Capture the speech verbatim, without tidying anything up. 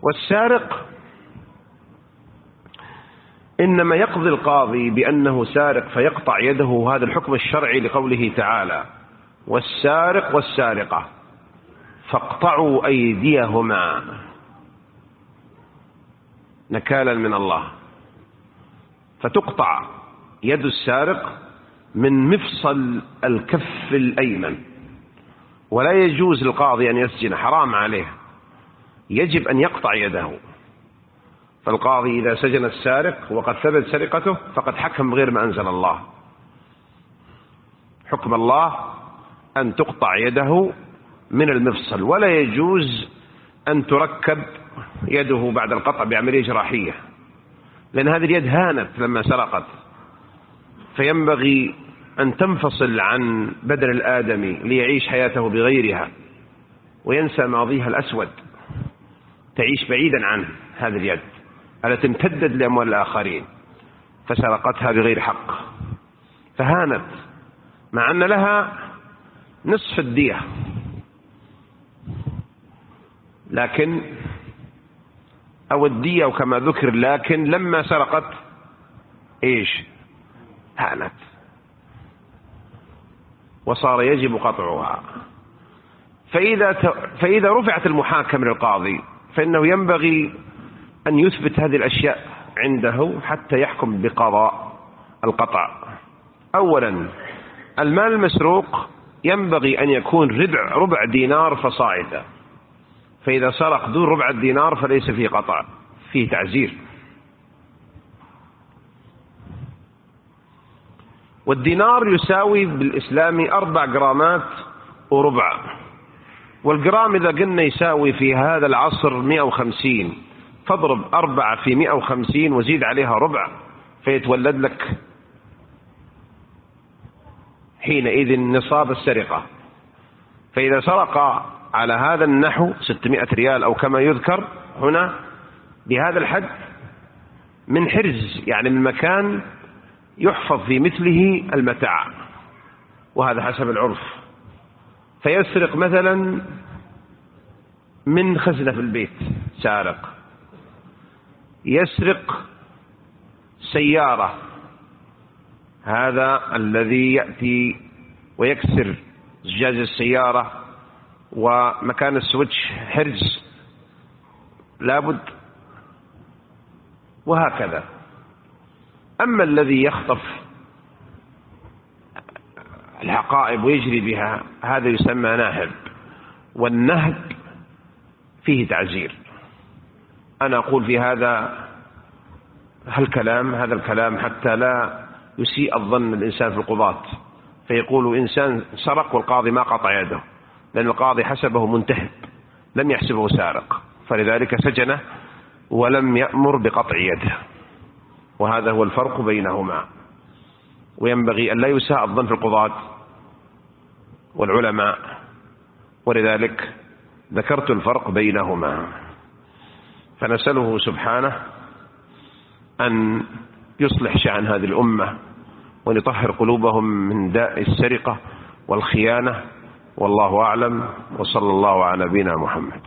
والسارق إنما يقضي القاضي بأنه سارق فيقطع يده، هذا الحكم الشرعي لقوله تعالى: والسارق والسارقة فاقطعوا أيديهما نكالا من الله. فتقطع يد السارق من مفصل الكف الأيمن، ولا يجوز للقاضي أن يسجن، حرام عليه، يجب أن يقطع يده. فالقاضي إذا سجن السارق وقد ثبت سرقته فقد حكم بغير ما أنزل الله. حكم الله أن تقطع يده من المفصل، ولا يجوز أن تركب يده بعد القطع بعملية جراحية، لأن هذه اليد هانت لما سرقت، فينبغي أن تنفصل عن بدن الآدمي ليعيش حياته بغيرها وينسى ماضيها الأسود، تعيش بعيدا عنه هذه اليد التي امتدت لأموال الآخرين فسرقتها بغير حق، فهانت مع أن لها نصف الدية، لكن أو الدية وكما ذكر، لكن لما سرقت إيش؟ هانت، وصار يجب قطعها. فإذا فإذا رفعت المحاكمة للقاضي فإنه ينبغي أن يثبت هذه الأشياء عنده حتى يحكم بقضاء القطع. أولا، المال المسروق ينبغي أن يكون ربع ربع دينار فصاعدا، فإذا سرق دون ربع الدينار فليس فيه قطع، فيه تعزير. والدينار يساوي بالإسلام أربع جرامات وربع، والجرام إذا قلنا يساوي في هذا العصر مئة وخمسين، فاضرب أربعة في مئة وخمسين وزيد عليها ربع فيتولد لك حينئذ نصاب السرقة. فإذا سرق على هذا النحو ستمائة ريال أو كما يذكر هنا بهذا الحد من حرز، يعني من مكان يحفظ في مثله المتاع، وهذا حسب العرف. فيسرق مثلا من خزنة في البيت سارق، يسرق سيارة، هذا الذي يأتي ويكسر زجاج السيارة ومكان السويتش حرز لابد، وهكذا. أما الذي يخطف الحقائب ويجري بها هذا يسمى ناهب، والنهب فيه تعزير. أنا أقول في هذا هالكلام هذا الكلام حتى لا يسيء الظن الإنسان في القضاة، فيقول إنسان سرق والقاضي ما قطع يده، لأن القاضي حسبه منتهب لم يحسبه سارق، فلذلك سجنه ولم يأمر بقطع يده، وهذا هو الفرق بينهما. وينبغي أن لا يساء الظن في القضاة والعلماء، ولذلك ذكرت الفرق بينهما. فنسأله سبحانه أن يصلح شأن هذه الأمة وأن يطهر قلوبهم من داء السرقة والخيانة، والله أعلم، وصلى الله على نبينا محمد.